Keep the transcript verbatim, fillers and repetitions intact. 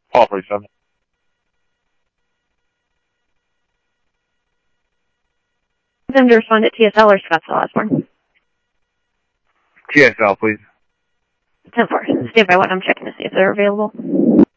Call forty-seven. Them to respond at T S L or Scottsdale Osborne. T S L, please. ten four. Stand by one. I'm checking to see if they're available.